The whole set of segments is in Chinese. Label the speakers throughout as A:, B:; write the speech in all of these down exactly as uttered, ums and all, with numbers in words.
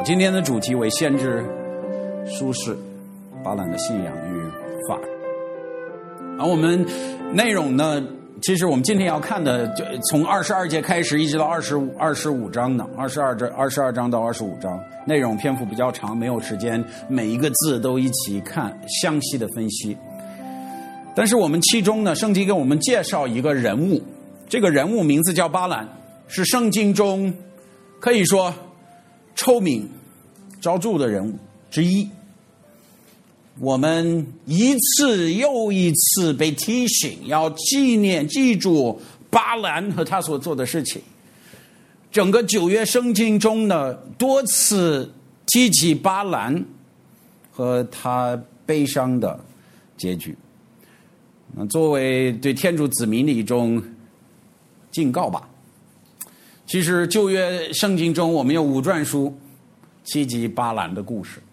A: 今天的主题为先知书士巴兰的信仰与法。而我们内容呢，其实我们今天要看的，就从二十二节开始，一直到二十五二十五章呢，二十二章二十二章到二十五章，内容篇幅比较长，没有时间每一个字都一起看详细的分析。但是我们其中呢，圣经给我们介绍一个人物，这个人物名字叫巴兰，是圣经中可以说臭名昭著的人物之一。我们一次又一次被提醒要纪念记住巴兰和他所做的事情。整个旧约圣经中呢，多次提起巴兰和他悲伤的结局。那作为对天主子民的一种警告吧。其实旧约圣经中我们有五传书提及巴兰的故事，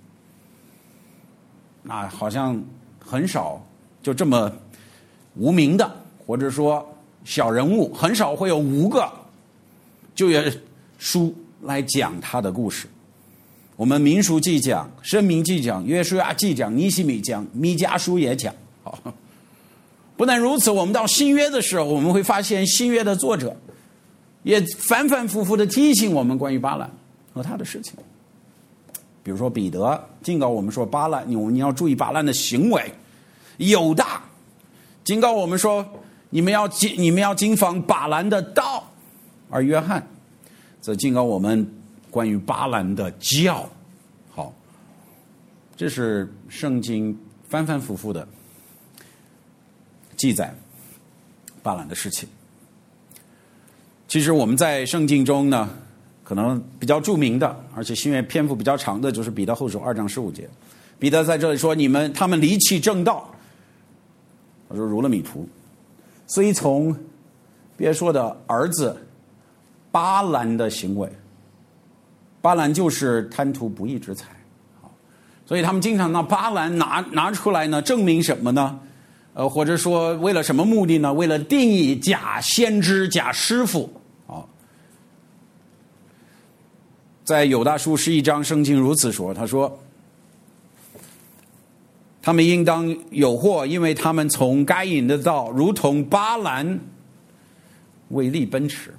A: 那好像很少就这么无名的，或者说小人物，很少会有五个旧约书来讲他的故事。我们民书记讲，申命记讲，约书亚记讲，尼希米讲，弥迦书也讲。好，不但如此，我们到新约的时候，我们会发现新约的作者也反反复复的提醒我们关于巴兰和他的事情。比如说彼得警告我们说，巴兰，你要注意巴兰的行为。犹大警告我们说，你们要你们要谨防巴兰的道。而约翰则警告我们关于巴兰的教。好，这是圣经反反复复的记载巴兰的事情。其实我们在圣经中呢，可能比较著名的，而且新约篇幅比较长的，就是彼得后书二章十五节。彼得在这里说，你们他们离弃正道，他说如了迷途，所以从别说的儿子巴兰的行为，巴兰就是贪图不义之财，所以他们经常拿巴兰拿拿出来呢，证明什么呢？呃，或者说为了什么目的呢？为了定义假先知、假师傅。啊，在犹大书十一章，圣经如此说，他说，他们应当有祸，因为他们从该隐的道，如同巴兰为利奔驰。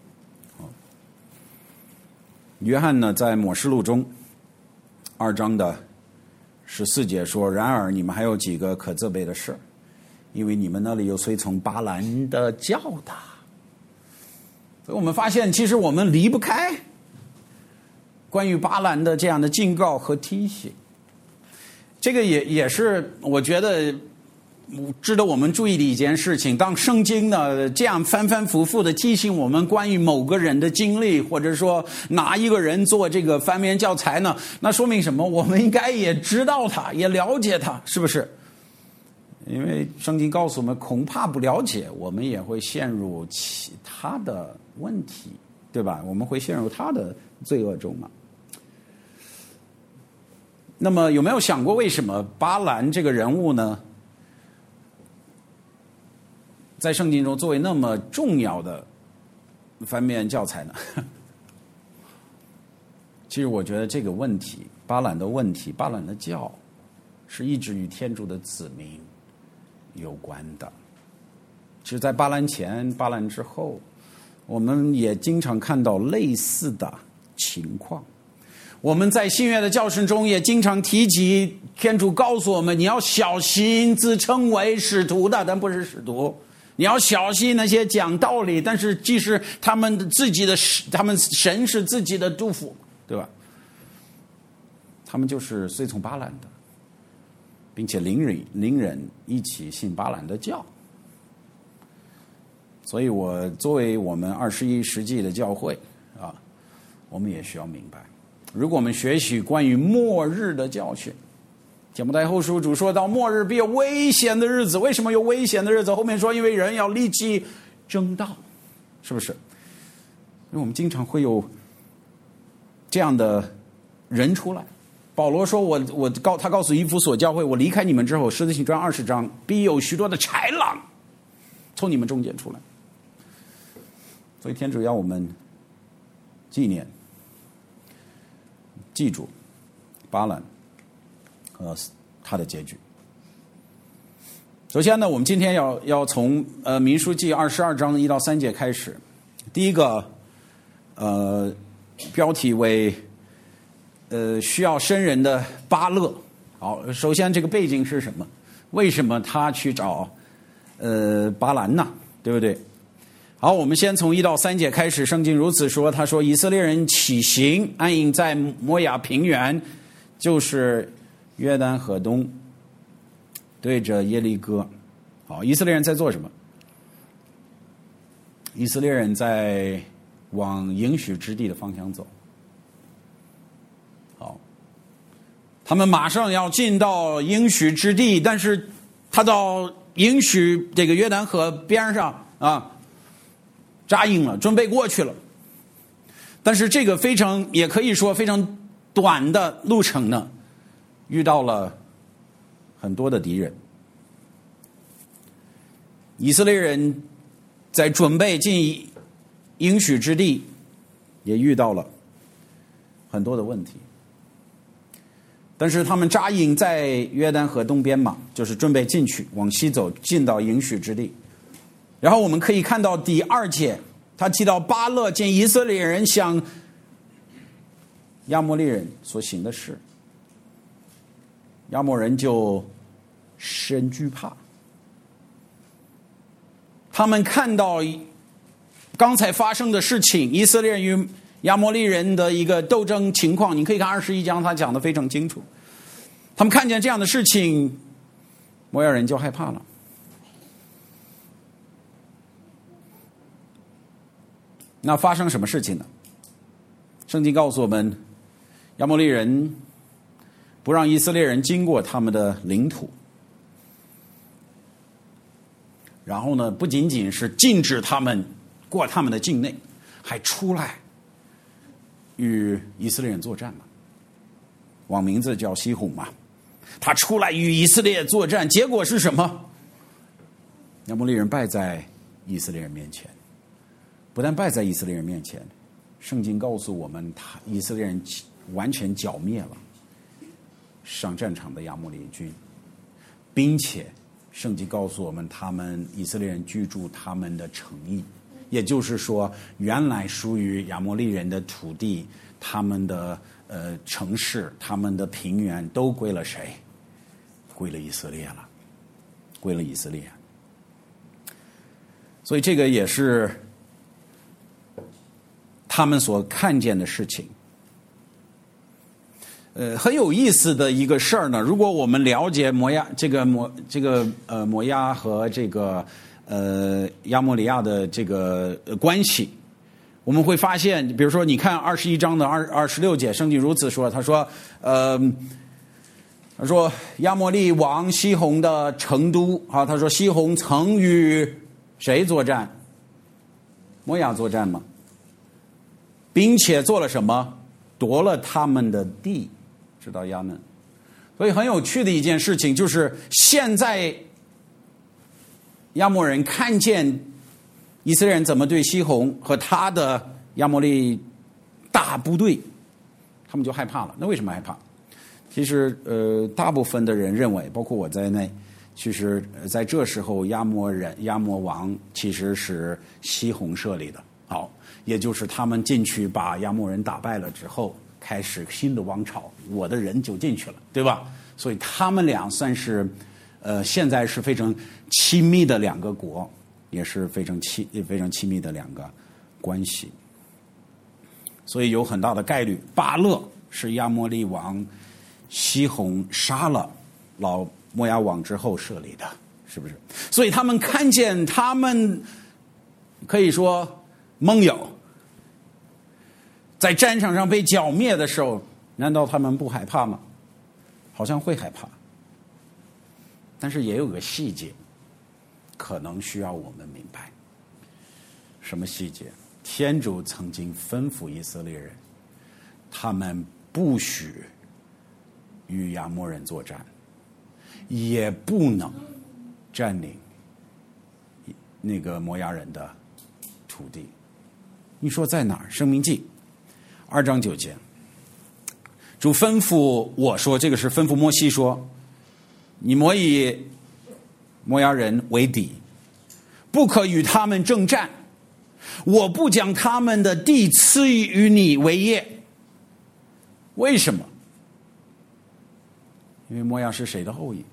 A: 约翰呢，在默示录中二章的十四节说，然而你们还有几个可责备的事，因为你们那里有随从巴兰的教导。所以我们发现，其实我们离不开关于巴兰的这样的警告和提醒。这个也也是我觉得值得我们注意的一件事情。当圣经呢这样反反复复的提醒我们关于某个人的经历，或者说拿一个人做这个翻面教材呢，那说明什么？我们应该也知道他，也了解他，是不是？因为圣经告诉我们，恐怕不了解，我们也会陷入其他的问题，对吧？我们会陷入他的罪恶中嘛。那么有没有想过，为什么巴兰这个人物呢，在圣经中作为那么重要的翻面教材呢？其实我觉得这个问题，巴兰的问题，巴兰的教，是一直与天主的子民有关的。其实在巴兰前、巴兰之后，我们也经常看到类似的情况。我们在新约的教训中也经常提及，天主告诉我们，你要小心自称为使徒的，但不是使徒。你要小心那些讲道理，但是即使他们自己的他们神是自己的督府，对吧？他们就是随从巴兰的，并且邻人邻人一起信巴兰的教。所以我作为我们二十一世纪的教会啊，我们也需要明白，如果我们学习关于末日的教训，提摩太后书主说到末日必有危险的日子。为什么有危险的日子？后面说因为人要立起正道，是不是？因为我们经常会有这样的人出来。保罗说我我告他告诉以弗所教会，我离开你们之后，使徒行传二十章，必有许多的豺狼从你们中间出来。所以天主要我们纪念记住巴兰和他的结局。首先呢，我们今天要要从呃民数记二十二章一到三节开始。第一个呃标题为呃需要生人的巴勒。好，首先这个背景是什么？为什么他去找呃巴兰呢？对不对？好，我们先从一到三节开始。圣经如此说，他说以色列人起行，安营在摩亚平原，就是约旦河东，对着耶利哥。好，以色列人在做什么？以色列人在往应许之地的方向走。好，他们马上要进到应许之地，但是他到应许这个约旦河边上啊扎营了，准备过去了。但是这个非常也可以说非常短的路程呢，遇到了很多的敌人。以色列人在准备进应许之地，也遇到了很多的问题。但是他们扎营在约旦河东边嘛，就是准备进去，往西走，进到应许之地。然后我们可以看到第二节，他提到巴勒见以色列人向亚摩利人所行的事，亚摩人就深惧怕。他们看到刚才发生的事情，以色列人与亚摩利人的一个斗争情况，你可以看二十一章，他讲得非常清楚。他们看见这样的事情，摩亚人就害怕了。那发生什么事情呢？圣经告诉我们，亚摩利人不让以色列人经过他们的领土，然后呢，不仅仅是禁止他们过他们的境内，还出来与以色列人作战嘛。网名字叫西宏嘛，他出来与以色列作战，结果是什么？亚摩利人败在以色列人面前。不但败在以色列人面前，圣经告诉我们，他以色列人完全剿灭了上战场的亚摩利军，并且圣经告诉我们，他们以色列人居住他们的城邑，也就是说，原来属于亚摩利人的土地，他们的呃城市，他们的平原都归了谁？归了以色列了，归了以色列。所以这个也是他们所看见的事情。呃，很有意思的一个事儿呢。如果我们了解摩押这个摩这个呃摩押和这个呃亚摩利亚的这个、呃、关系，我们会发现，比如说，你看二十一章的二二十六节，圣经如此说，他说，呃，他说亚摩利王西宏的成都啊，他说西宏曾与谁作战？摩押作战吗？并且做了什么？夺了他们的地，直到亚嫩。所以很有趣的一件事情就是，现在亚摩人看见以色列人怎么对西宏和他的亚摩利大部队，他们就害怕了。那为什么害怕？其实呃，大部分的人认为，包括我在内，其实在这时候亚摩人亚摩王其实是西宏设立的。好，也就是他们进去把亚摩人打败了之后，开始新的王朝，我的人就进去了，对吧？所以他们俩算是呃现在是非常亲密的两个国，也是非常亲非常亲密的两个关系。所以有很大的概率，巴勒是亚摩利王西宏杀了老摩押王之后设立的，是不是？所以他们看见他们可以说盟友在战场上被剿灭的时候，难道他们不害怕吗？好像会害怕，但是也有个细节可能需要我们明白。什么细节？天主曾经吩咐以色列人，他们不许与亚摩人作战，也不能占领那个摩押人的土地。你说在哪儿？申命记二章九节， 主吩咐我说，这个是吩咐摩西说，你莫以摩押人为敌，不可与他们征战，我不将他们的地赐予你为业。为什么？因为摩押是谁的后裔？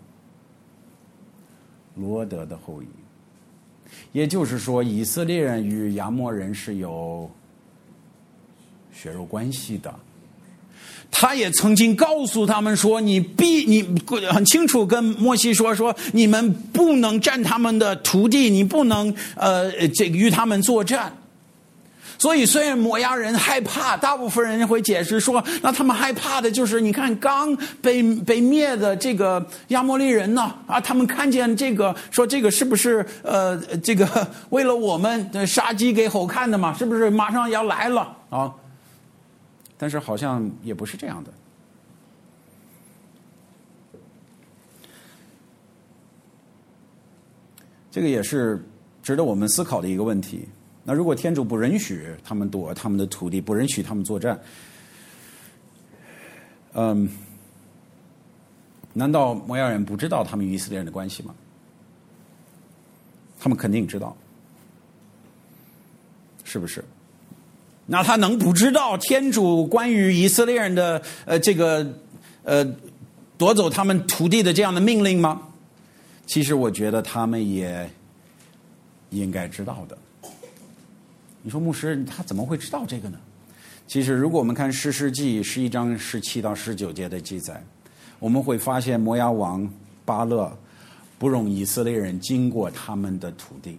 A: 罗德的后裔。也就是说，以色列人与亚摩人是有血肉关系的。他也曾经告诉他们说，你必你很清楚跟摩西说说，你们不能占他们的土地，你不能呃这个与他们作战。所以虽然摩押人害怕，大部分人会解释说，那他们害怕的就是你看刚被被灭的这个亚摩利人呢啊，他们看见这个说这个是不是呃这个为了我们杀鸡给猴看的嘛？是不是马上要来了啊？但是好像也不是这样的。这个也是值得我们思考的一个问题。那如果天主不允许他们夺他们的土地，不允许他们作战，嗯，难道摩押人不知道他们与以色列人的关系吗？他们肯定知道，是不是？那他能不知道天主关于以色列人的呃这个呃夺走他们土地的这样的命令吗？其实我觉得他们也应该知道的。你说牧师他怎么会知道这个呢？其实如果我们看士师记十一章十七到十九节的记载，我们会发现摩押王巴勒不容以色列人经过他们的土地，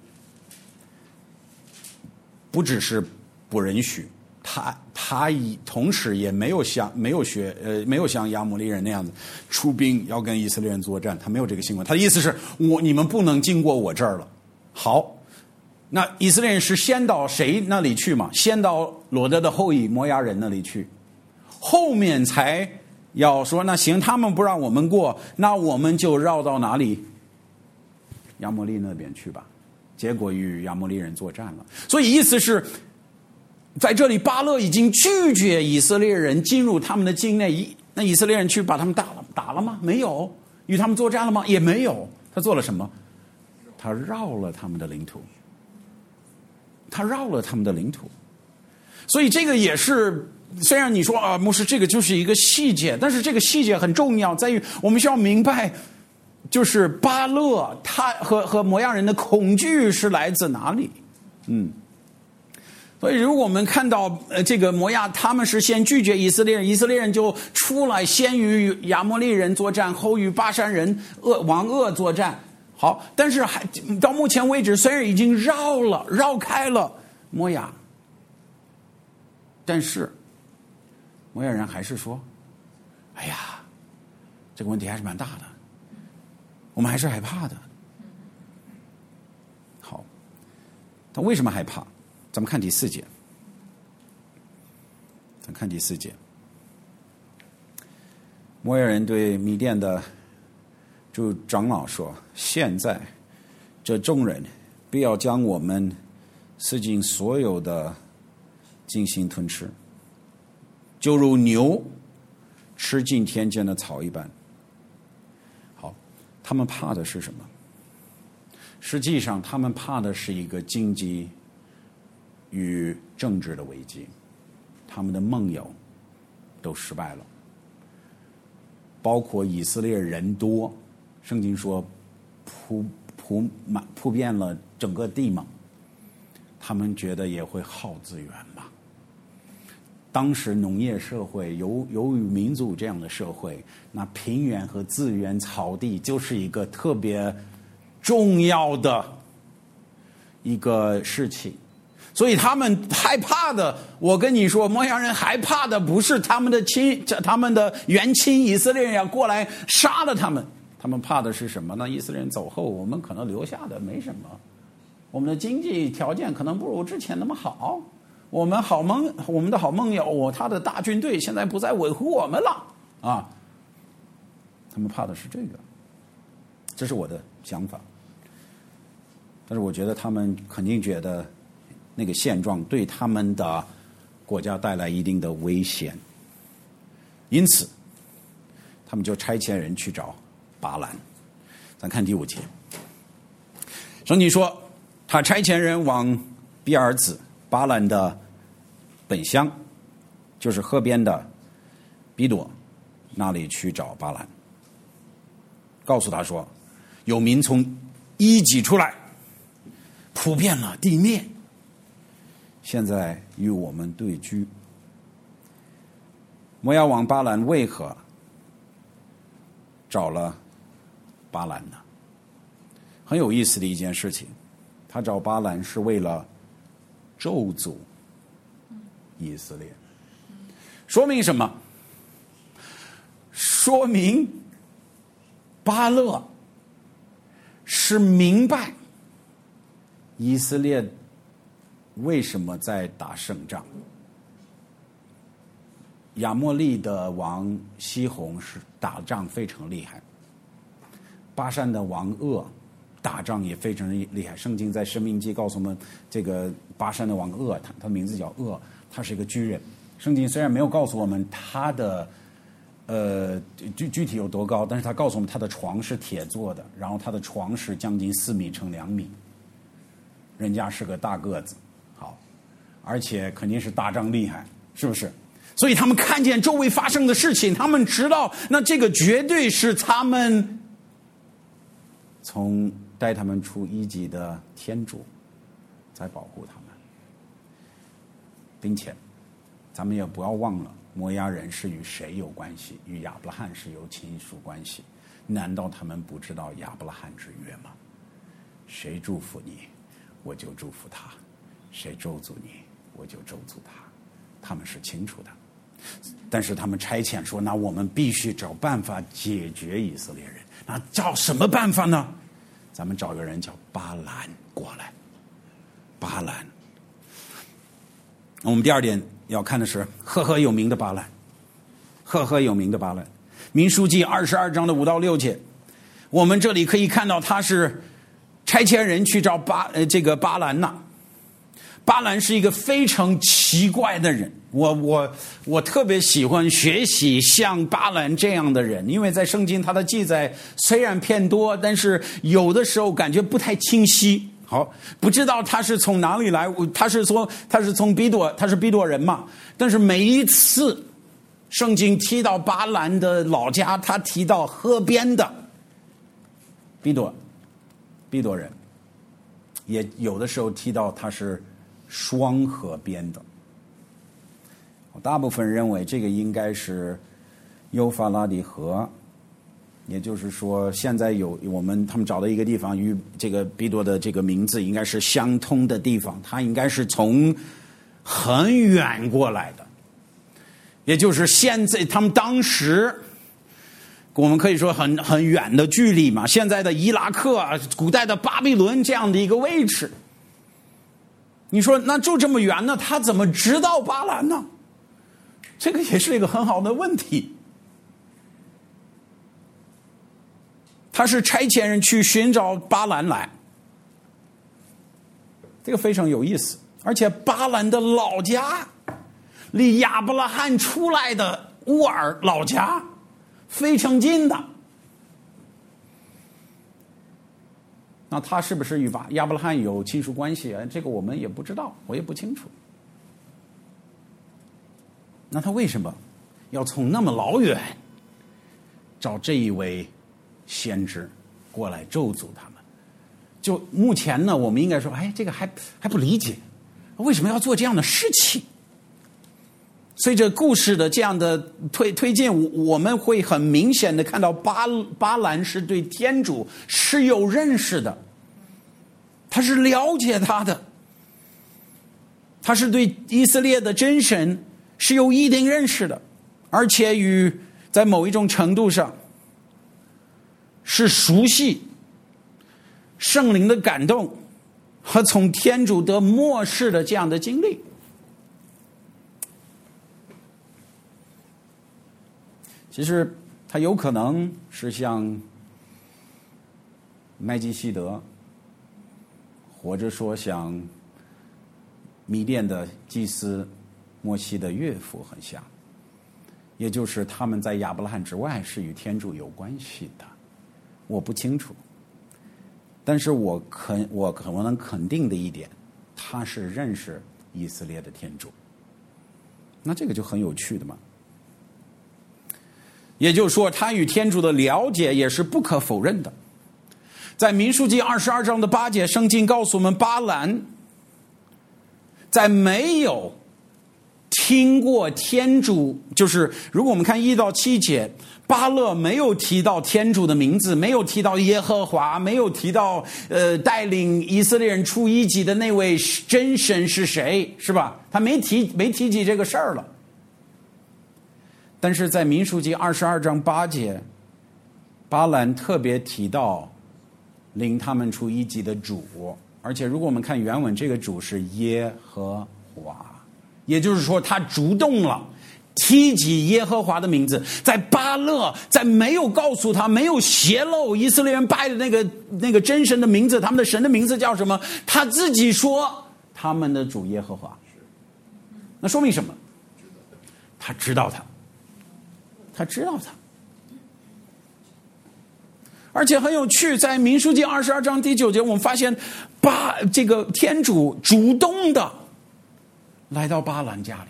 A: 不只是不允许，他他同时也没有像没有学呃没有像亚摩利人那样子出兵要跟以色列人作战，他没有这个新闻。他的意思是我你们不能经过我这儿了。好。那以色列人是先到谁那里去嘛？先到罗德的后裔摩押人那里去，后面才要说那行，他们不让我们过，那我们就绕到哪里？亚摩利那边去吧。结果与亚摩利人作战了。所以意思是，在这里巴勒已经拒绝以色列人进入他们的境内，那以色列人去把他们打了打了吗？没有。与他们作战了吗？也没有。他做了什么？他绕了他们的领土。他绕了他们的领土，所以这个也是，虽然你说啊，牧师这个就是一个细节，但是这个细节很重要，在于我们需要明白，就是巴勒他和和摩押人的恐惧是来自哪里？嗯，所以如果我们看到呃这个摩押他们是先拒绝以色列人，以色列人就出来先与亚摩利人作战，后与巴珊人恶王恶作战。好，但是还到目前为止，虽然已经绕了绕开了摩押，但是摩押人还是说：“哎呀，这个问题还是蛮大的，我们还是害怕的。”好，他为什么害怕？咱们看第四节，咱看第四节，摩押人对米甸的就长老说：“现在这众人必要将我们四境所有的进行吞吃，就如牛吃尽田间的草一般。”好，他们怕的是什么？实际上，他们怕的是一个经济与政治的危机，他们的梦游都失败了，包括以色列人多。圣经说铺铺满铺遍了整个地嘛，他们觉得也会耗资源嘛。当时农业社会由由于民族这样的社会，那平原和资源草地就是一个特别重要的一个事情。所以他们害怕的，我跟你说，摩押人害怕的不是他们的亲他们的原亲以色列人要过来杀了他们，他们怕的是什么呢？以色列人走后，我们可能留下的没什么，我们的经济条件可能不如之前那么好，我们好盟我们的好盟友他的大军队现在不再维护我们了啊！他们怕的是这个，这是我的想法。但是我觉得他们肯定觉得那个现状对他们的国家带来一定的危险。 因此他们就差遣人去找巴兰。咱看第五节，圣经说他差遣人往比尔子巴兰的本乡，就是河边的比朵那里去找巴兰，告诉他说有民从伊己出来，扑遍了地面，现在与我们对居。摩押王巴兰为何找了巴兰呢？很有意思的一件事情，他找巴兰是为了咒诅以色列。说明什么？说明巴勒是明白以色列为什么在打胜仗。亚摩利的王西宏是打仗非常厉害，巴珊的王噩打仗也非常厉害。圣经在申命记告诉我们，这个巴珊的王噩，他他名字叫噩，他是一个巨人。圣经虽然没有告诉我们他的呃具具体有多高，但是他告诉我们他的床是铁做的，然后他的床是将近四米乘两米，人家是个大个子，好，而且肯定是打仗厉害，是不是？所以他们看见周围发生的事情，他们知道那这个绝对是他们从带他们出埃及的天主在保护他们，并且咱们也不要忘了，摩押人是与谁有关系？与亚伯拉罕是有亲属关系。难道他们不知道亚伯拉罕之约吗？谁祝福你，我就祝福他；谁咒诅你，我就咒诅他。他们是清楚的。但是他们差遣说，那我们必须找办法解决以色列人。那找什么办法呢？咱们找个人叫巴兰过来。巴兰，我们第二点要看的是赫赫有名的巴兰。赫赫有名的巴兰，民数记二十二章的五到六节，我们这里可以看到他是差遣人去找巴呃这个巴兰呐。巴兰是一个非常奇怪的人，我我我特别喜欢学习像巴兰这样的人，因为在圣经他的记载虽然偏多，但是有的时候感觉不太清晰。好，不知道他是从哪里来，他是说他是从比朵，他是比朵人嘛。但是每一次圣经提到巴兰的老家，他提到河边的比朵，比朵人，也有的时候提到他是双河边的。我大部分认为这个应该是幼发拉底河，也就是说现在有我们他们找到一个地方与这个比朵的这个名字应该是相通的地方，它应该是从很远过来的，也就是现在他们当时我们可以说很很远的距离嘛，现在的伊拉克啊，古代的巴比伦这样的一个位置。你说那就这么远呢，他怎么知道巴兰呢？这个也是一个很好的问题。他是差遣人去寻找巴兰来，这个非常有意思。而且巴兰的老家离亚伯拉罕出来的乌尔老家非常近的，那他是不是与亚伯拉罕有亲属关系啊？这个我们也不知道，我也不清楚。那他为什么要从那么老远找这一位先知过来咒诅他们？就目前呢，我们应该说，哎，这个还还不理解，为什么要做这样的事情？随着故事的这样的推推进，我们会很明显的看到巴巴兰是对天主是有认识的，他是了解他的，他是对以色列的真神是有一定认识的，而且与在某一种程度上是熟悉圣灵的感动和从天主得默示的这样的经历。其实他有可能是像麦基希德，或者说像米甸的祭司摩西的岳父很像， 也就是他们在亚伯拉罕之外是与天主有关系的，我不清楚。但是我肯我可能肯定的一点，他是认识以色列的天主。那这个就很有趣的嘛。也就是说，他与天主的了解也是不可否认的。在民数记二十二章的八节，圣经告诉我们，巴兰在没有听过天主，就是如果我们看一到七节，巴勒没有提到天主的名字，没有提到耶和华，没有提到呃带领以色列人出埃及的那位真神是谁，是吧？他没提没提及这个事儿了。但是在民数记二十二章八节，巴兰特别提到领他们出埃及的主，而且如果我们看原文，这个主是耶和华，也就是说他主动了提及耶和华的名字。在巴勒在没有告诉他，没有泄露以色列人拜的那个那个真神的名字，他们的神的名字叫什么，他自己说他们的主耶和华。那说明什么？他知道他他知道他。而且很有趣，在民数记二十二章第九节，我们发现巴这个天主主动的来到巴兰家里，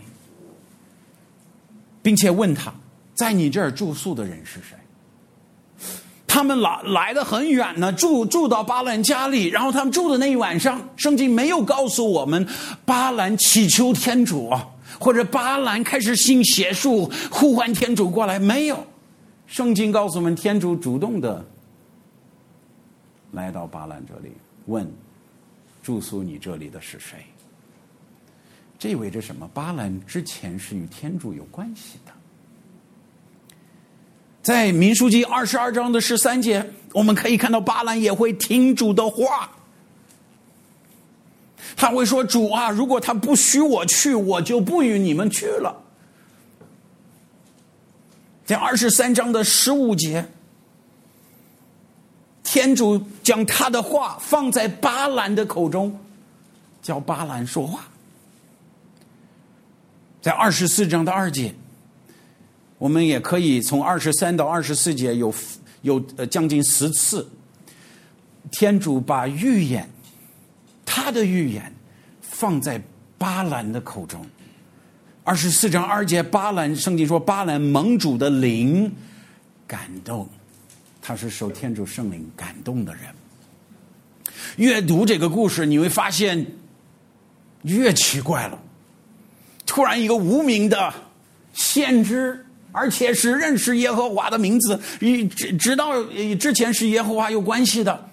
A: 并且问他，在你这儿住宿的人是谁？他们来来得很远呢，住住到巴兰家里，然后他们住的那一晚上，圣经没有告诉我们巴兰祈求天主，或者巴兰开始行邪术呼唤天主过来，没有。圣经告诉我们，天主主动的来到巴兰这里，问住宿你这里的是谁？这意味着什么？巴兰之前是与天主有关系的。在民数记二十二章的十三节，我们可以看到巴兰也会听主的话，他会说，主啊，如果他不许我去，我就不与你们去了。在二十三章的十五节，天主将他的话放在巴兰的口中，叫巴兰说话。在二十四章的二节，我们也可以从二十三到二十四节有有呃将近十次，天主把预言，他的预言放在巴兰的口中。二十四章二节，巴兰圣经说巴兰蒙主的灵感动，他是受天主圣灵感动的人。阅读这个故事，你会发现越奇怪了。突然一个无名的先知，而且是认识耶和华的名字，直直到之前是耶和华有关系的，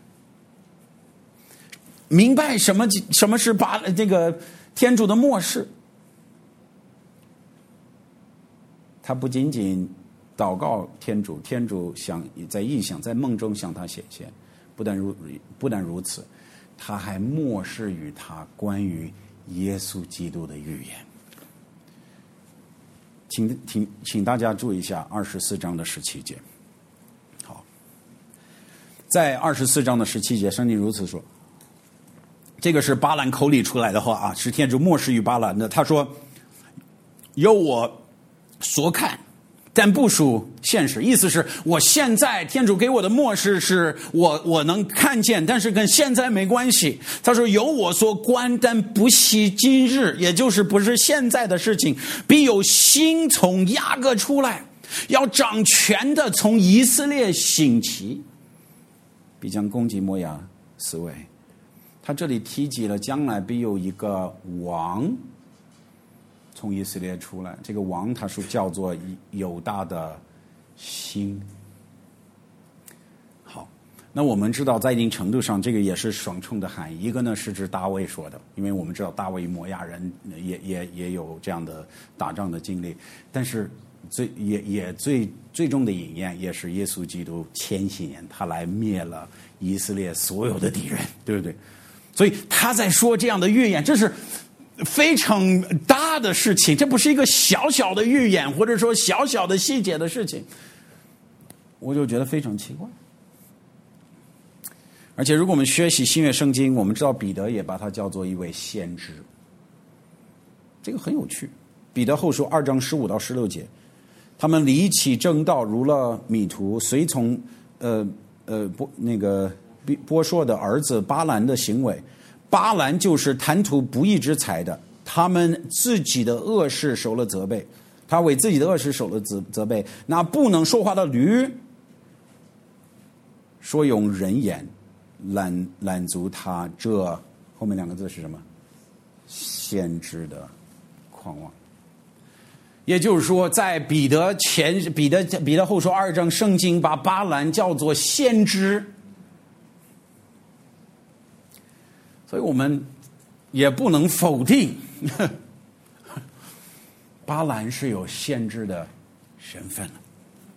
A: 明白什么什么是巴这个天主的默示。他不仅仅祷告天主，天主想在异象在梦中向他显现，不但如不但如此，他还默示与他关于耶稣基督的预言。请请请大家注意一下二十四章的十七节。好，在二十四章的十七节，圣经如此说，这个是巴兰口里出来的话啊，是天主默示与巴兰的。他说：“有我所看，但不属现实。”意思是我现在天主给我的默示是我我能看见，但是跟现在没关系。他说有我所观，但不系今日，也就是不是现在的事情。必有星从雅各出来，要掌权的从以色列兴起，必将攻击摩押四围。他这里提及了将来必有一个王从以色列出来，这个王他是叫做犹大的星。好，那我们知道在一定程度上这个也是双重的含义。一个呢是指大卫说的，因为我们知道大卫与摩押人也也也有这样的打仗的经历，但是最也也最最终的应验也是耶稣基督千禧年他来灭了以色列所有的敌人，对不对？所以他在说这样的预言，这是非常大的事情，这不是一个小小的预言，或者说小小的细节的事情，我就觉得非常奇怪。而且如果我们学习新约圣经，我们知道彼得也把他叫做一位先知，这个很有趣。彼得后书二章十五到十六节， 他们离弃正道，如了迷途，随从呃呃波那个波朔的儿子巴兰的行为。巴兰就是贪图不义之财的，他们自己的恶事受了责备，他为自己的恶事受了责责备。那不能说话的驴，说用人言拦拦阻他，这后面两个字是什么？先知的狂妄。也就是说，在彼得前彼得彼得后书二章，圣经把巴兰叫做先知。所以我们也不能否定巴兰是有先知的身份的。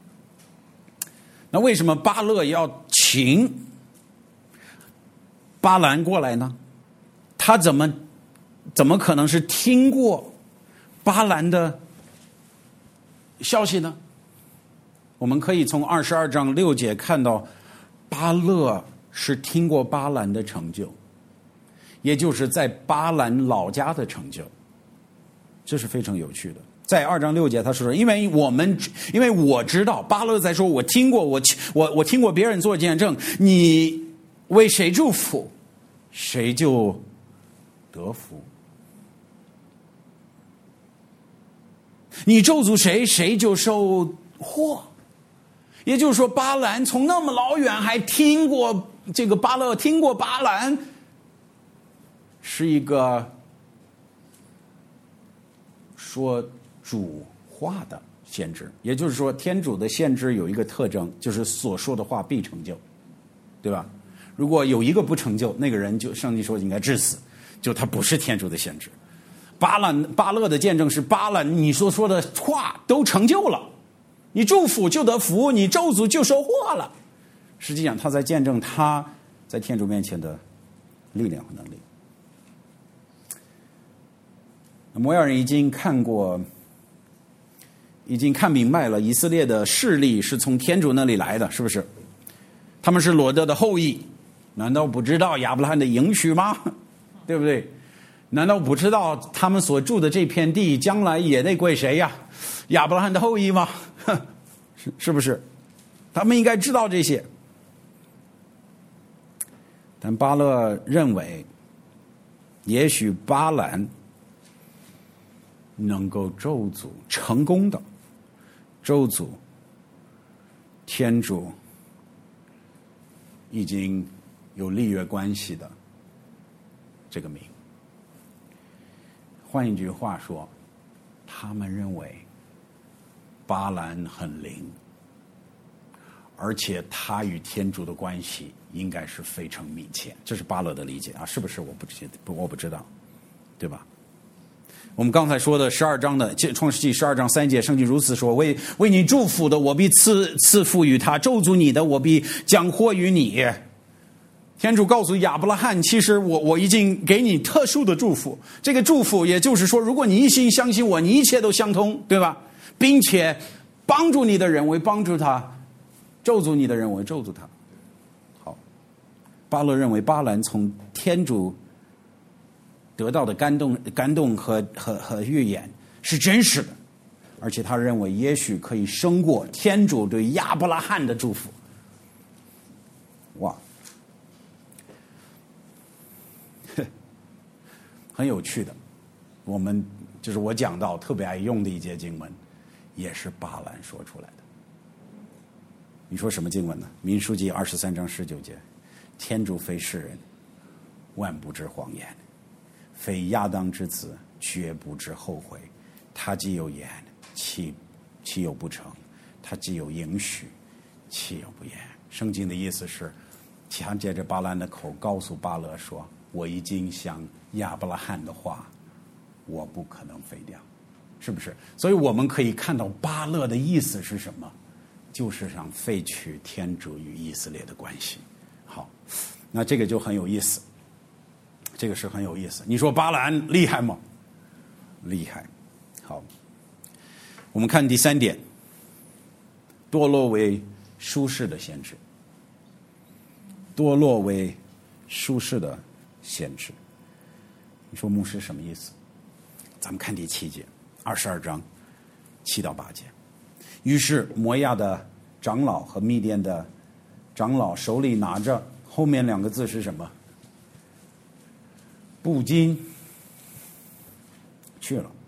A: 那为什么巴勒要请巴兰过来呢？他怎么怎么可能是听过巴兰的消息呢？我们可以从二十二章六节看到，巴勒是听过巴兰的成就，也就是在巴兰老家的成就，这是非常有趣的。在二章六节他说，因为我们因为我知道，巴勒在说，我听过我我我听过别人做见证，你为谁祝福，谁就得福；你咒诅谁，谁就受祸。也就是说，巴兰从那么老远还听过这个巴勒，听过巴兰。是一个说主话的先知，也就是说，天主的先知有一个特征，就是所说的话必成就，对吧？如果有一个不成就，那个人就上帝说应该致死，就他不是天主的先知。巴兰巴勒的见证是巴兰，你所说的话都成就了，你祝福就得福，你咒诅就收获了。实际上，他在见证他在天主面前的力量和能力。摩亚人已经看过，已经看明白了，以色列的势力是从天主那里来的，是不是？他们是罗德的后裔，难道不知道亚伯拉罕的应许吗？对不对？难道不知道他们所住的这片地将来也得归谁呀？亚伯拉罕的后裔吗？是是不是？他们应该知道这些。但巴勒认为，也许巴兰能够咒诅成功的咒诅天主已经有立约关系的这个名。换一句话说，他们认为巴兰很灵，而且他与天主的关系应该是非常密切，这是巴勒的理解啊，是不是？我不知我不知道，对吧？我们刚才说的十二章的创世纪十二章三节，圣经如此说：为为你祝福的，我必赐赐福于他；咒诅你的，我必降祸于你。天主告诉亚伯拉罕，其实我我已经给你特殊的祝福，这个祝福也就是说，如果你一心相信我，你一切都相通，对吧？并且帮助你的人为帮助他，咒诅你的人为咒诅他。好，巴勒认为巴兰从天主得到的感动、感动和和和预言是真实的，而且他认为也许可以胜过天主对亚伯拉罕的祝福。哇，很有趣的。我们就是我讲到特别爱用的一节经文，也是巴兰说出来的。你说什么经文呢？民数记二十三章十九节：天主非世人，万不知谎言。非亚当之子，绝不知后悔。他既有言，岂岂有不成？他既有应许，岂有不言？圣经的意思是，他借着巴兰的口告诉巴勒说：我已经像亚伯拉罕的话，我不可能废掉，是不是？所以我们可以看到巴勒的意思是什么？就是想废去天主与以色列的关系。好，那这个就很有意思。这个是很有意思。你说巴兰厉害吗？厉害。好，我们看第三点，堕落为舒适的先知。堕落为舒适的先知。你说牧师什么意思？咱们看第七节，二十二章七到八节。 于是摩亚的长老和密甸的长老手里拿着后面两个字是什么？布巾去了。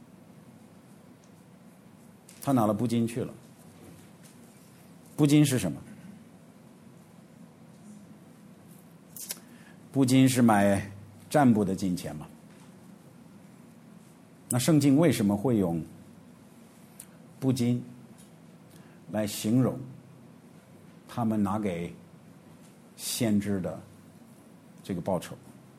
A: 他拿了布巾去了。布巾是什么？布巾是买占卜的金钱嘛？那圣经为什么会用布巾来形容他们拿给先知的这个报酬？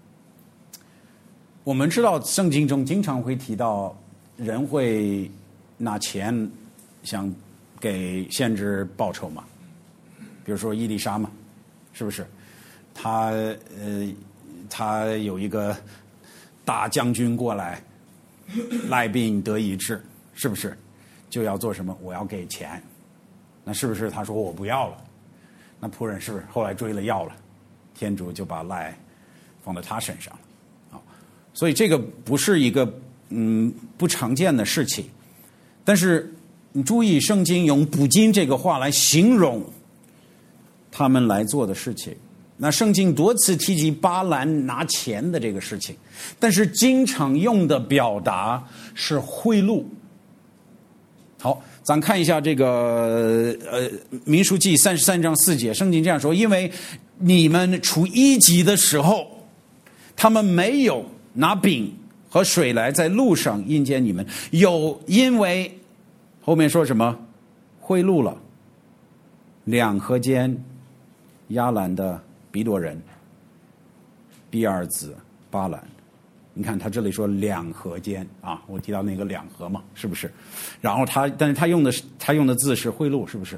A: 我们知道圣经中经常会提到人会拿钱想给先知报酬嘛，比如说伊丽莎嘛，是不是？他呃，他有一个大将军过来，赖病得医治，是不是？就要做什么？我要给钱。那是不是他说我不要了？那仆人是不是后来追了要了？天主就把赖放在他身上了。啊，所以这个不是一个嗯不常见的事情。但是你注意，圣经用补金这个话来形容他们来做的事情。那圣经多次提及巴兰拿钱的这个事情，但是经常用的表达是贿赂。好，咱看一下这个呃民数记三十三章四节，圣经这样说：因为你们出埃及的时候，他们没有拿饼和水来在路上迎接你们，有因为后面说什么贿赂了两河间亚兰的比多人比尔子巴兰。你看他这里说两河间啊，我提到那个两河嘛，是不是？然后他，但是他用的他用的字是贿赂，是不是？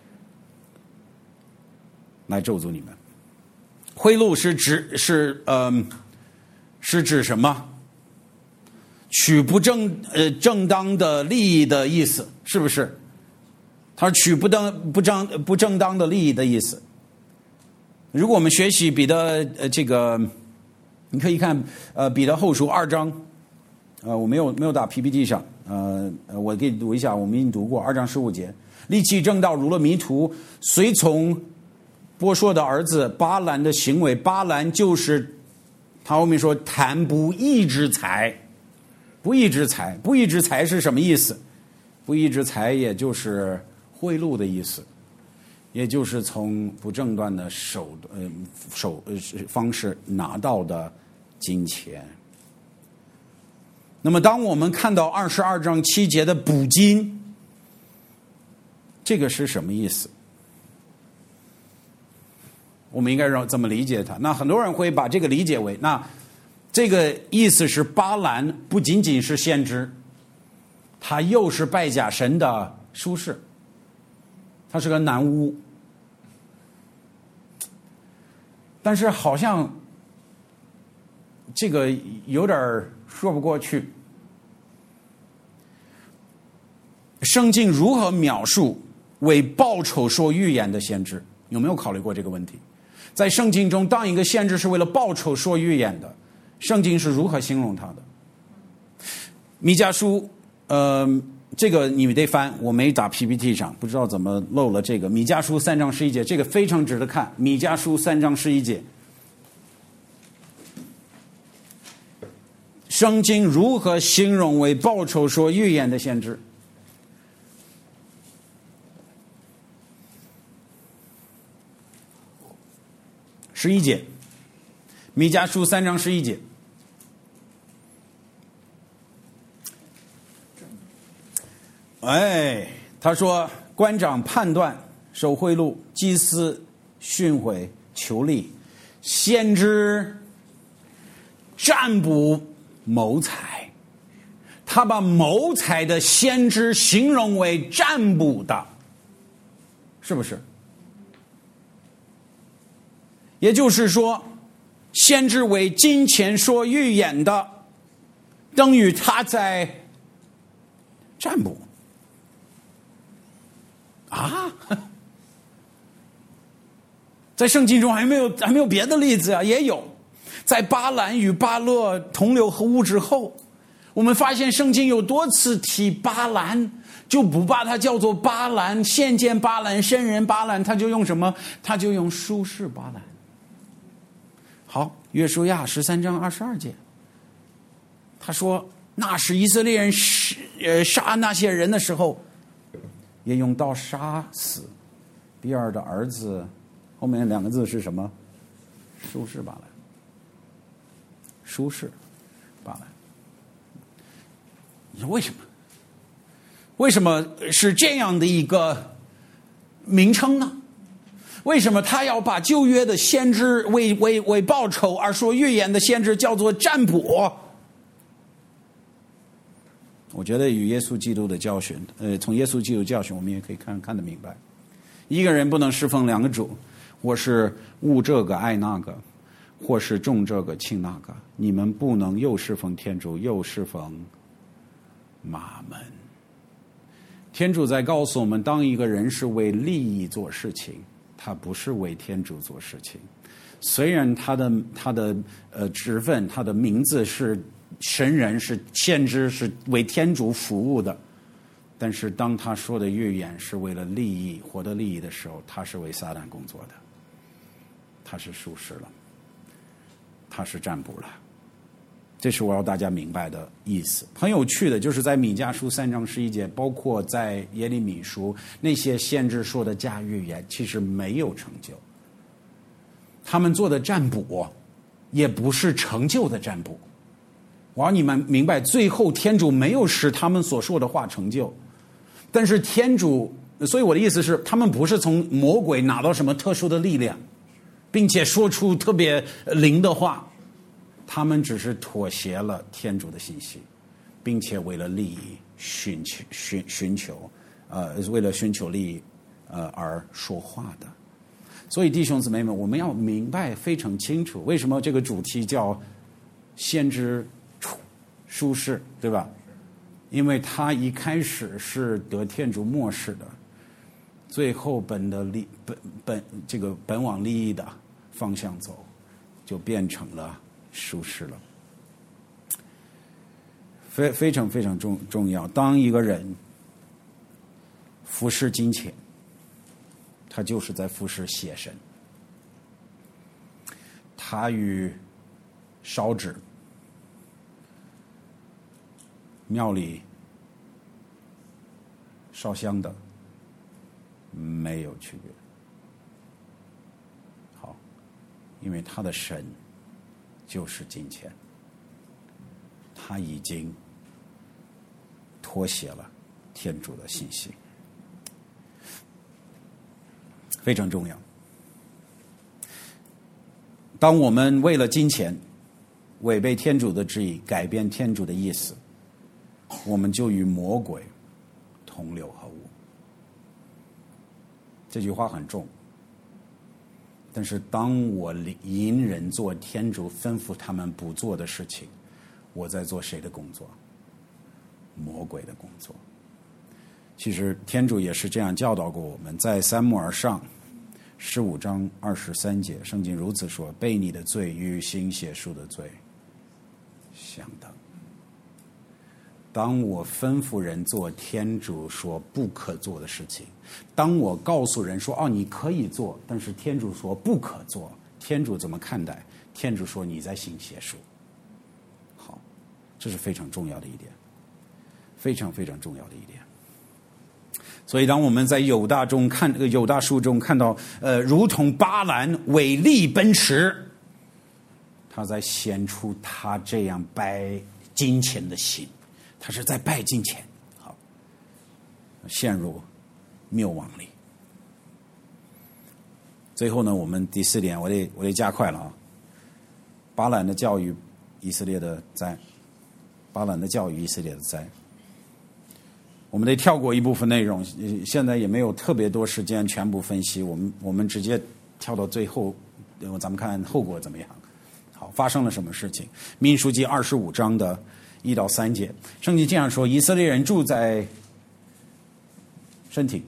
A: 来咒诅你们。贿赂是指是呃是指什么？取不正呃正当的利益的意思，是不是？他取不当不正不正当的利益的意思。如果我们学习彼得呃这个。你可以看，呃，彼得后书二章，呃，我没有没有打 P P T 上，呃，我给你读一下，我们已经读过二章十五节，离弃正道，入了迷途，随从波说的儿子巴兰的行为，巴兰就是他后面说谈不义之财，不义之财，不义之财是什么意思？不义之财也就是贿赂的意思。也就是从不正当的手呃手呃方式拿到的金钱。那么，当我们看到二十二章七节的补金，这个是什么意思？我们应该让怎么理解它？那很多人会把这个理解为，那这个意思是巴兰不仅仅是先知，他又是拜假神的术士。他是个男巫，但是好像这个有点说不过去。圣经如何描述为报酬说预言的先知？有没有考虑过这个问题？在圣经中，当一个先知是为了报酬说预言的，圣经是如何形容他的？弥迦书，呃。这个你们得翻，我没打 P P T 上，不知道怎么漏了这个。米迦书三章十一节，这个非常值得看。米迦书三章十一节，圣经如何形容为报酬说预言的先知？十一节，米迦书三章十一节。哎，他说官长判断受贿赂，祭司训诲求利，先知占卜谋财。他把谋财的先知形容为占卜的，是不是？也就是说，先知为金钱说预言的，等于他在占卜。啊，在圣经中还没有还没有别的例子啊，也有，在巴兰与巴勒同流合污之后， 我们发现圣经有多次提巴兰，就不把它叫做巴兰，现见巴兰，圣人巴兰，他就用什么？他就用舒适巴兰。好，约书亚十三章二十二节，他说那是以色列人呃杀那些人的时候，也用刀杀死比尔的儿子，后面两个字是什么？舒适巴兰。舒适巴兰。你说为什么？为什么是这样的一个名称呢？为什么他要把旧约的先知为为为报仇而说预言的先知叫做占卜？我觉得与耶稣基督的教训，呃，从耶稣基督教训，我们也可以看看得明白。一个人不能侍奉两个主，或是恶这个爱那个，或是重这个轻那个。你们不能又侍奉天主，又侍奉马门。天主在告诉我们，当一个人是为利益做事情，他不是为天主做事情。虽然他的他的呃职分，他的名字是神人，是先知，是为天主服务的，但是当他说的预言是为了利益、获得利益的时候，他是为撒旦工作的，他是术士了，他是占卜了。这是我要大家明白的意思。很有趣的就是在米迦书三章十一节，包括在耶利米书，那些先知说的假预言其实没有成就，他们做的占卜也不是成就的占卜。我让你们明白，最后天主没有使他们所说的话成就，但是天主，所以我的意思是，他们不是从魔鬼拿到什么特殊的力量，并且说出特别灵的话，他们只是妥协了天主的信息，并且为了利益寻求寻寻求，呃，为了寻求利益，呃而说话的。所以弟兄姊妹们，我们要明白非常清楚，为什么这个主题叫先知舒适，对吧？因为他一开始是得天主默示的，最后本的利本本这个本往利益的方向走，就变成了舒适了。非非常非常重重要。当一个人服侍金钱，他就是在服侍邪神。他与烧纸、庙里烧香的没有区别。好，因为他的神就是金钱，他已经妥协了天主的信息，非常重要。当我们为了金钱违背天主的旨意，改变天主的意思，我们就与魔鬼同流合污。这句话很重，但是当我引人做天主吩咐他们不做的事情，我在做谁的工作？魔鬼的工作。其实天主也是这样教导过我们，在撒母耳上十五章二十三节，圣经如此说：背你的罪与行邪术的罪相等。当我吩咐人做天主说不可做的事情，当我告诉人说哦你可以做，但是天主说不可做，天主怎么看待？天主说你在行邪术。好，这是非常重要的一点，非常非常重要的一点。所以当我们在犹大中看犹大书中看到呃如同巴兰伟力奔驰，他在显出他这样拜金钱的心，他是在拜金钱，好，陷入谬妄里。最后呢，我们第四点，我得我得加快了啊。巴兰的教育以色列的灾，巴兰的教育以色列的灾。我们得跳过一部分内容，现在也没有特别多时间全部分析，我们我们直接跳到最后，咱们看后果怎么样。好，发生了什么事情？民数记二十五章的一到三节，圣经这样说：以色列人住在身体，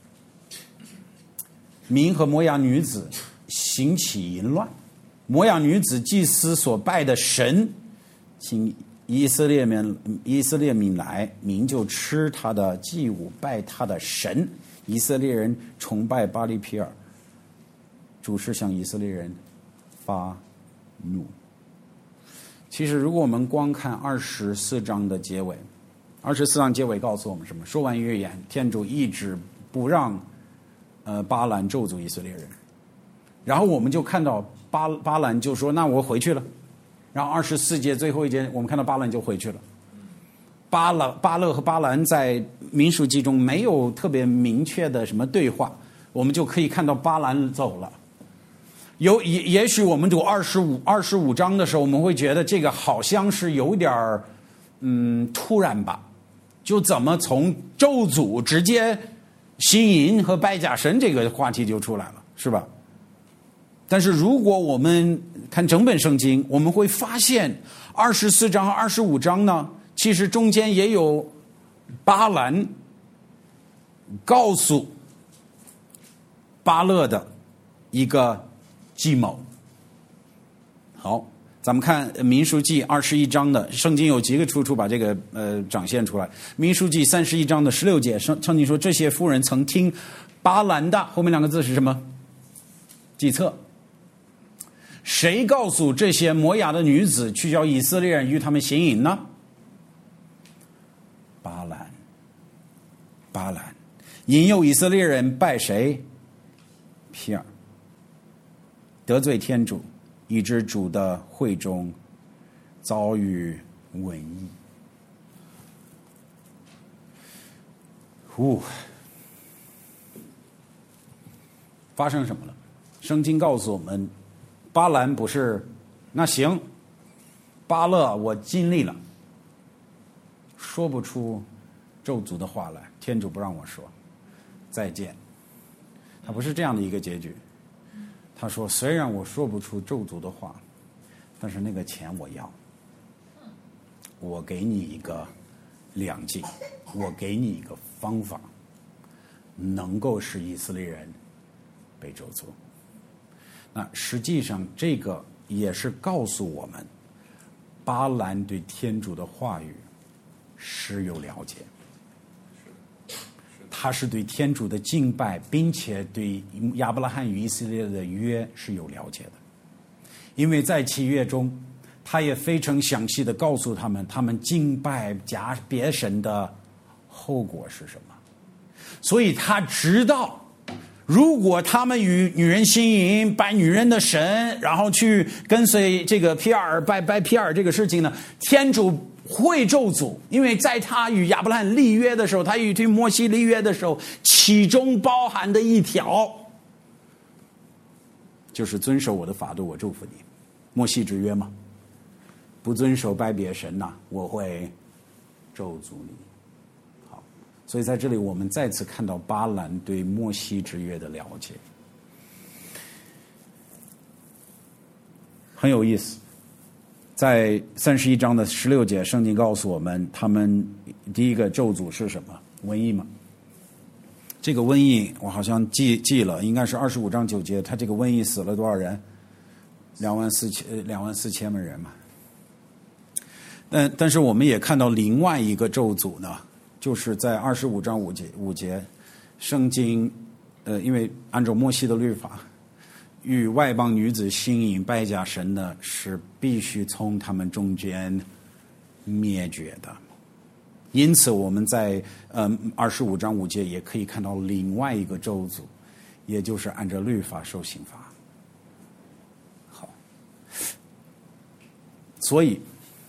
A: 民和摩押女子兴起淫乱，摩押女子祭司所拜的神，请以色列民以色列民来，民就吃他的祭物，拜他的神。以色列人崇拜巴力皮尔，主是向以色列人发怒。其实，如果我们光看二十四章的结尾，二十四章结尾告诉我们什么？说完预言，天主一直不让呃巴兰咒诅以色列人，然后我们就看到巴巴兰就说：“那我回去了。”然后二十四节最后一节，我们看到巴兰就回去了。巴勒巴勒和巴兰在民数记中没有特别明确的什么对话，我们就可以看到巴兰走了。有也也许我们读二十五二十五章的时候，我们会觉得这个好像是有点儿嗯突然吧，就怎么从咒诅直接行淫和拜假神这个话题就出来了，是吧？但是如果我们看整本圣经，我们会发现二十四章和二十五章呢，其实中间也有巴兰告诉巴勒的一个计谋。好，咱们看民数记二十一章的圣经有几个出处把这个呃展现出来。民数记三十一章的十六节，圣圣经说这些妇人曾听巴兰的，后面两个字是什么？计策。谁告诉这些摩押的女子去叫以色列人与他们行淫呢？巴兰。巴兰引诱以色列人拜谁？皮尔。得罪天主，以致主的会中遭遇瘟疫。呼，发生什么了？圣经告诉我们，巴兰不是，那行，巴勒我尽力了，说不出咒诅的话来，天主不让我说，再见。他不是这样的一个结局。他说：“虽然我说不出咒诅的话，但是那个钱我要。我给你一个良计，我给你一个方法，能够使以色列人被咒诅。”那实际上，这个也是告诉我们，巴兰对天主的话语是有了解。他是对天主的敬拜，并且对亚伯拉罕与以色列的约是有了解的，因为在契约中，他也非常详细的告诉他们，他们敬拜假别神的后果是什么。所以他知道，如果他们与女人行淫，拜女人的神，然后去跟随这个皮尔拜拜皮尔这个事情呢，天主会咒诅，因为在他与亚伯拉罕立约的时候，他与摩西立约的时候，其中包含的一条就是遵守我的法度，我祝福你。摩西之约嘛，不遵守拜别神呐、啊，我会咒诅你。好，所以在这里我们再次看到巴兰对摩西之约的了解，很有意思。在三十一章的十六节，圣经告诉我们，他们第一个咒诅是什么？瘟疫嘛。这个瘟疫我好像记记了，应该是二十五章九节。他这个瘟疫死了多少人？两万四千两万四千万人嘛。但但是我们也看到另外一个咒诅呢，就是在二十五章五节五节，圣经呃，因为按照摩西的律法，与外邦女子行淫拜假神的是必须从他们中间灭绝的。因此我们在呃二十五章五节也可以看到另外一个咒诅，也就是按照律法受刑罚。好，所以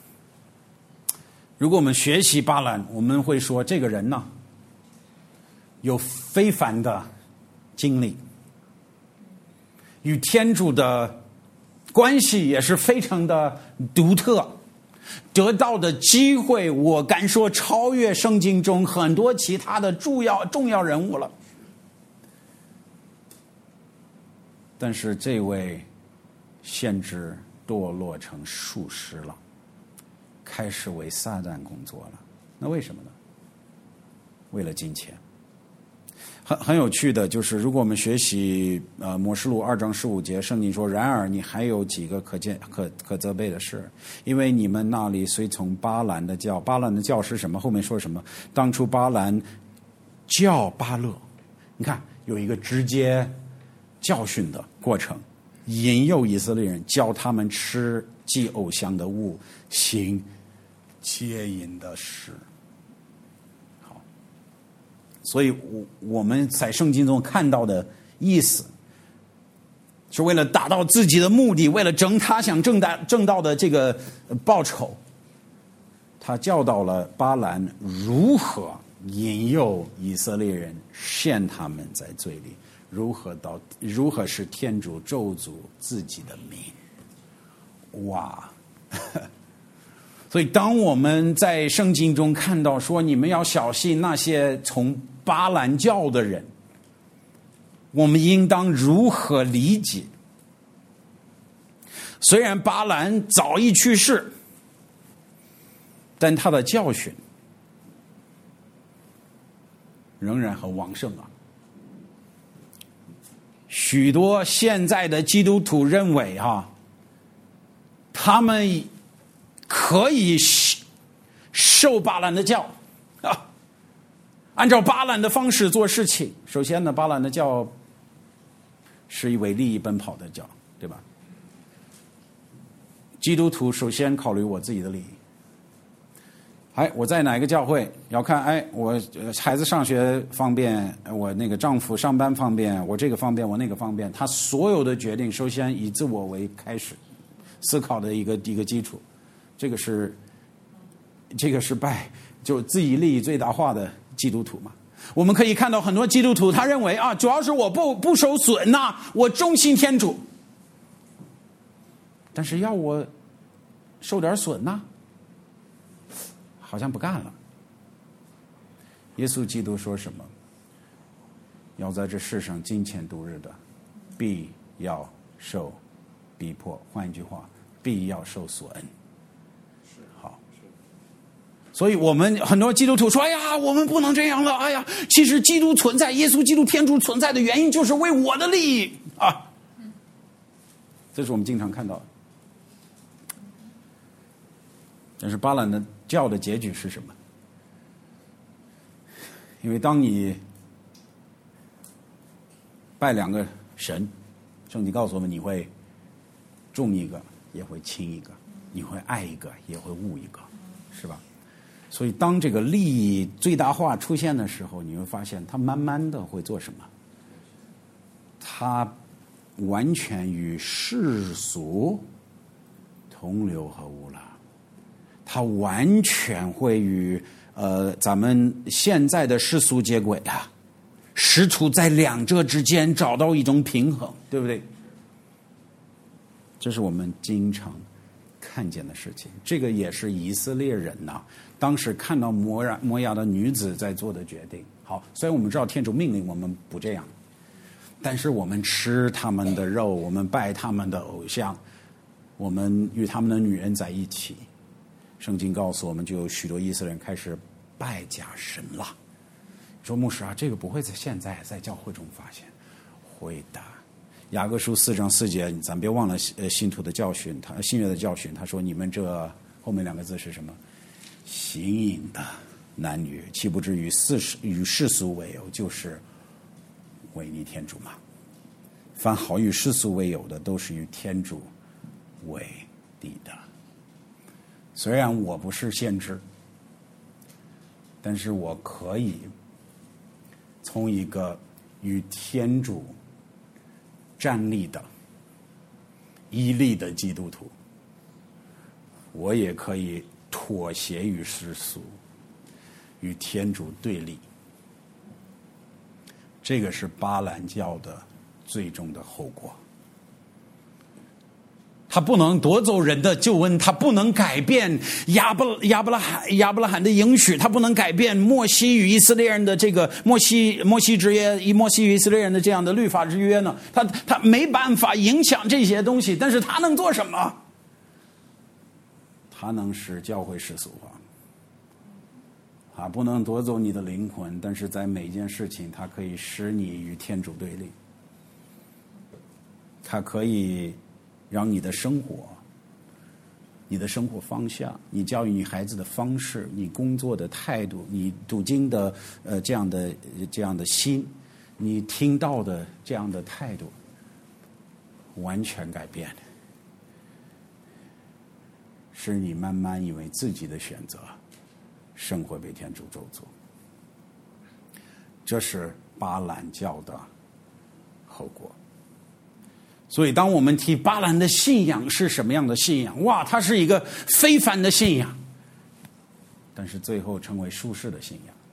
A: 如果我们学习巴兰，我们会说这个人呢有非凡的经历，与天主的关系也是非常的独特，得到的机会我敢说超越圣经中很多其他的重要重要人物了。但是这位先知堕落成术士了，开始为撒旦工作了。那为什么呢？为了金钱。 很很有趣的，就是如果我们学习呃默示录二章十五节，圣经说：“然而你还有几个可见可可责备的事，因为你们那里虽从巴兰的教，巴兰的教是什么？后面说什么？当初巴兰教巴勒，你看有一个直接教训的过程，引诱以色列人，教他们吃祭偶像的物，行邪淫的事。”所以我我们在圣经中看到的意思，是为了达到自己的目的，为了争他想挣到挣到的这个报酬，他教导了巴兰如何引诱以色列人，陷他们在罪里，如何到如何使天主咒诅自己的名。哇！所以当我们在圣经中看到说你们要小心那些从巴兰教的人，我们应当如何理解？虽然巴兰早已去世，但他的教训仍然很旺盛啊。许多现在的基督徒认为啊，他们可以受巴兰的教啊，按照巴兰的方式做事情。首先呢，巴兰的教是一位利益奔跑的教，对吧？基督徒首先考虑我自己的利益。哎，我在哪个教会要看？哎，我孩子上学方便，我那个丈夫上班方便，我这个方便，我那个方便。他所有的决定，首先以自我为开始思考的一个一个基础。这个是，这个是拜就自己利益最大化的基督徒嘛？我们可以看到很多基督徒，他认为啊，主要是我不不受损呐、啊，我忠心天主。但是要我受点损呐、啊，好像不干了。耶稣基督说什么？要在这世上金钱度日的，必要受逼迫。换一句话，必要受损。好，所以我们很多基督徒说：“哎呀，我们不能这样了。哎呀，其实基督存在，耶稣基督天主存在的原因就是为我的利益啊。”这是我们经常看到的。但是巴兰的教的结局是什么？因为当你拜两个神，圣经告诉我们，你会重一个，也会轻一个；你会爱一个，也会恶一个，是吧？所以当这个利益最大化出现的时候，你会发现它慢慢的会做什么？它完全与世俗同流合污了。它完全会与呃咱们现在的世俗接轨啊，试图在两者之间找到一种平衡，对不对？这是我们经常看见的事情。这个也是以色列人呐、啊，当时看到摩亚摩亚的女子在做的决定。好，虽然我们知道天主命令我们不这样，但是我们吃他们的肉，我们拜他们的偶像，我们与他们的女人在一起。圣经告诉我们，就有许多以色列人开始拜假神了。说牧师啊，这个不会在现在在教会中发现，会的。雅各书四章四节，咱别忘了呃信徒的教训，他新约的教训。他说：“你们这后面两个字是什么？行淫的男女，岂不知与世与世俗为友，就是违逆天主吗？凡好与世俗为友的，都是与天主为敌的。”虽然我不是先知，但是我可以从一个与天主站立的、屹立的基督徒，我也可以妥协于世俗，与天主对立。这个是巴兰教的最终的后果。他不能夺走人的救恩，他不能改变亚伯亚伯拉罕亚伯拉罕的应许，他不能改变摩西与以色列人的这个摩西摩西之约，以摩西与以色列人的这样的律法之约呢？他他没办法影响这些东西，但是他能做什么？他能使教会世俗化。 他不能夺走你的灵魂，但是在每件事情，他可以使你与天主对立。他可以让你的生活、你的生活方向、你教育你孩子的方式、你工作的态度、你读经的呃这样的这样的心、你听到的这样的态度，完全改变，使你慢慢因为自己的选择，生活被天主咒诅。这是巴兰教的后果。所以当我们提巴兰的信仰是什么样的信仰，哇，它是一个非凡的信仰，但是最后成为术士的信仰，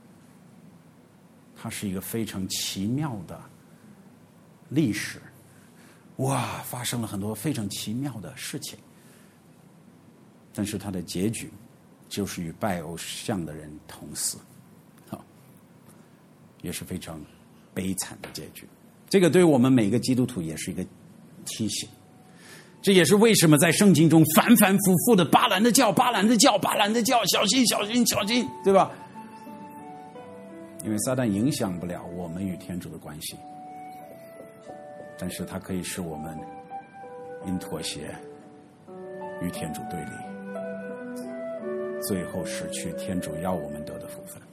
A: 它是一个非常奇妙的历史，哇，发生了很多非常奇妙的事情，但是它的结局就是与拜偶像的人同死，也是非常悲惨的结局。这个对我们每个基督徒也是一个提醒，这也是为什么在圣经中反反复复的巴兰的教、巴兰的教、巴兰的教，小心、小心、小心，对吧？因为撒旦影响不了我们与天主的关系，但是它可以使我们因妥协与天主对立，最后失去天主要我们得的福分。